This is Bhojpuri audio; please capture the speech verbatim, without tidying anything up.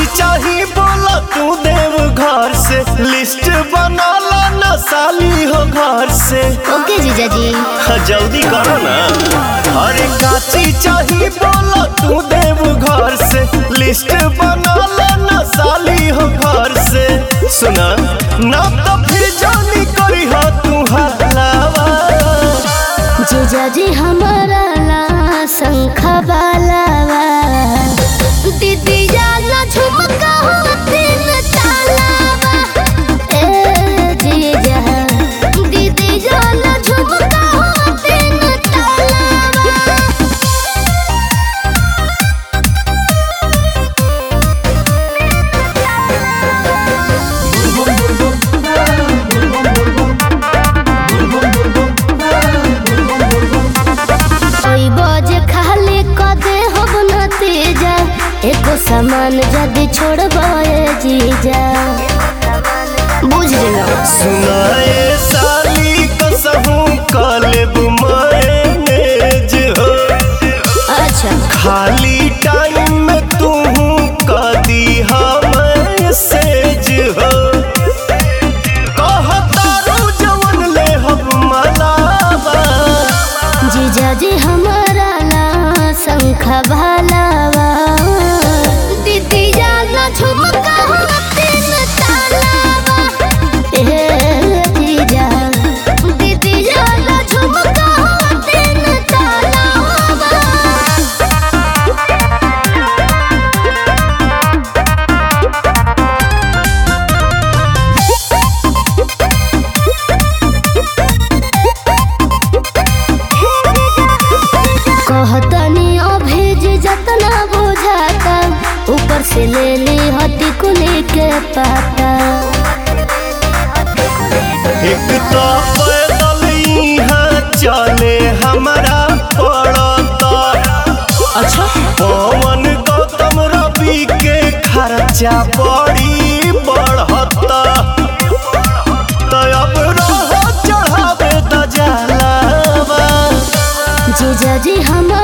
काची चाही बोला तू देव घर से लिस्ट बनाला न साली हो घर से। ओके जीजा जी जल्दी करो ना। अरे काची चाही बोला तू देव घर से लिस्ट बनाला न साली हो घर से। सुना ना तो फिर जानी करी हो तू हलावा। जीजा जी हमारा ला शंखा बालावा दीदी जाना झुमका हो तीन तालावा। ए जीजा दीदी जाना झुमका हो तीन तालावा। कोई बोझ खाली कदे हो न तेजा एको सामान जदी छोड़बाए जीजा बुझ लेना। सुनाए साली कसहू कलेब मैनेज हो। अच्छा खाली टाइम में तू कदी मैसेज हो। कहतारू जवन ले हम मलावा। जीजा जी हमारा ला शंखा भालावा दीदी जाना झुमका हो तीन तालावा। ए जीजा दीदी जाना झुमका हो तीन तालावा। कहतनी अभेज जतना बुझाता ऊपर से ले ली हटी कुली के पाता। एक तो पैदल यहाँ चले हमारा पड़ता। अच्छा पवन गौतम रवि के खर्चा बड़ी बढ़ता। तो अब रहो चढ़ावे द जलावा। जीजा जी हम